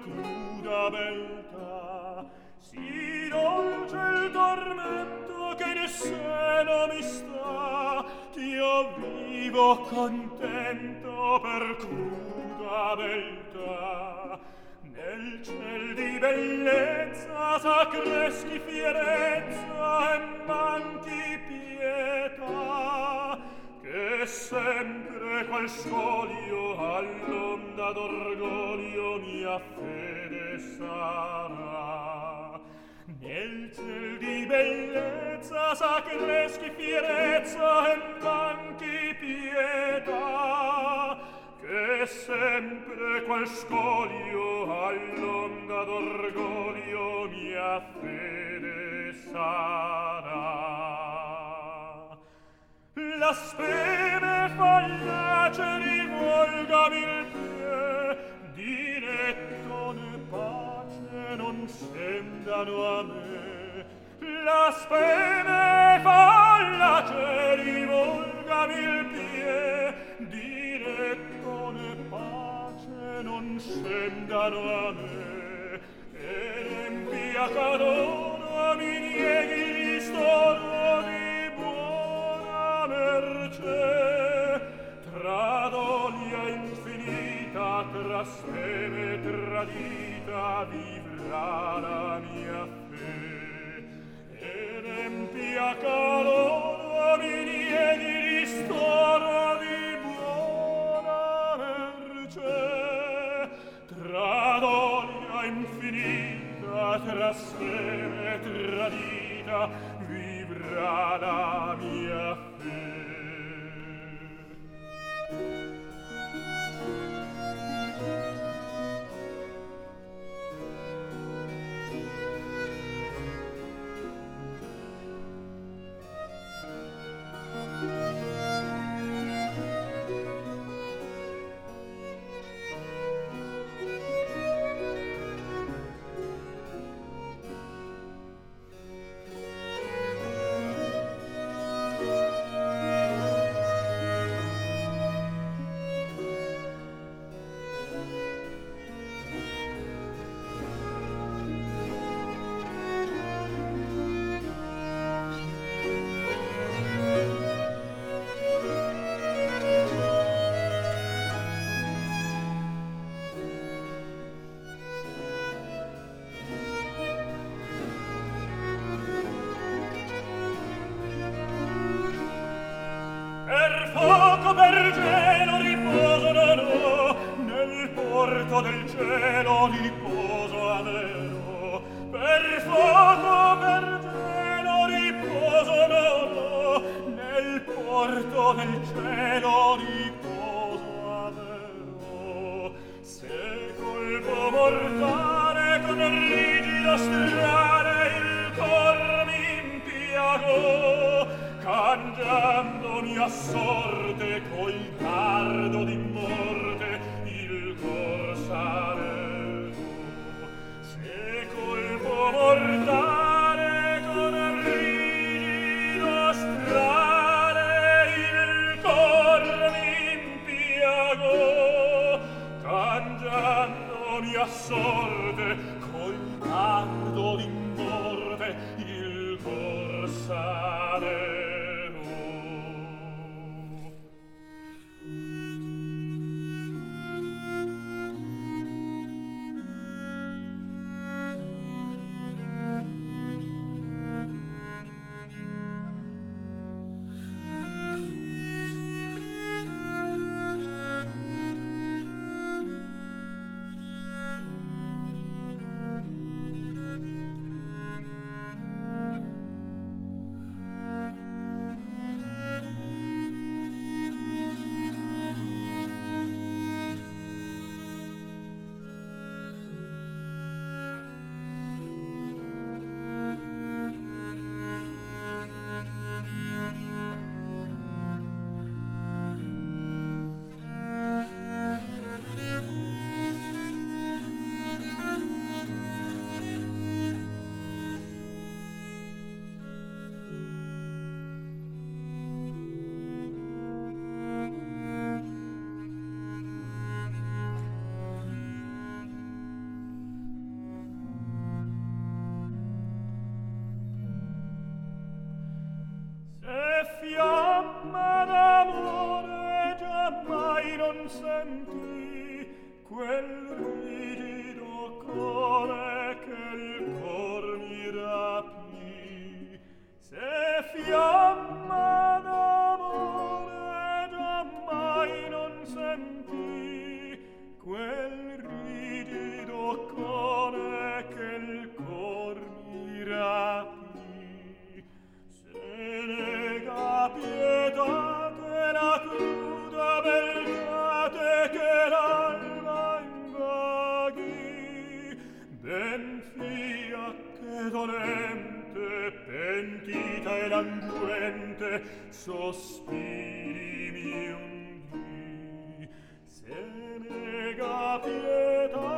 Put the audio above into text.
cruda beltà. Sì dolce il tormento che nel seno mi sta, ch'io vivo contento per cruda beltà. Nel ciel di bellezza s'accreschi fierezza e manchi pietà, che sempre qual scoglio all'onda d'orgoglio mia fede sarà. Nel ciel di bellezza s'accreschi fierezza e manchi pietà, che sempre qual scoglio all'onda d'orgoglio mia fede sarà. La speme fallace rivolgami il pie, di netto né pace non scendano a me. La speme fallace rivolgami il pie, di netto né pace non scendano a me. E l'empia cadona mi nieghi il ristoro di buona mercé. Tra doglia infinita, tra speme tradita, vivrà la mia fe. E l'empia cadona mi nieghi il ristoro di buona mercé. Tra doglia infinita, tra speme tradita, vivrà la mia fe. Per gelo riposo non ho, nel porto del cielo riposo avrò. Per fuoco, per gelo riposo non ho, nel porto del cielo riposo avrò. Se colpo mortale con rigido strale il cor mi impiagò, cangiandomi a sorte col dardo di morte il cor saremo. Se colpo mortale con rigido strale il cor mi impiagò, cangiandomi a sorte col dardo di morte il cor saremo. sentì quel rigido core che il cor mi rapì. Se fiamma d'amore giammai non sentì quel rigido core che il cor mi rapì. Se nega pietate la cruda beltate che l'alba invaghi, ben fia che dolente, pentita e languente, sospiri mi un dì. Se nega pietate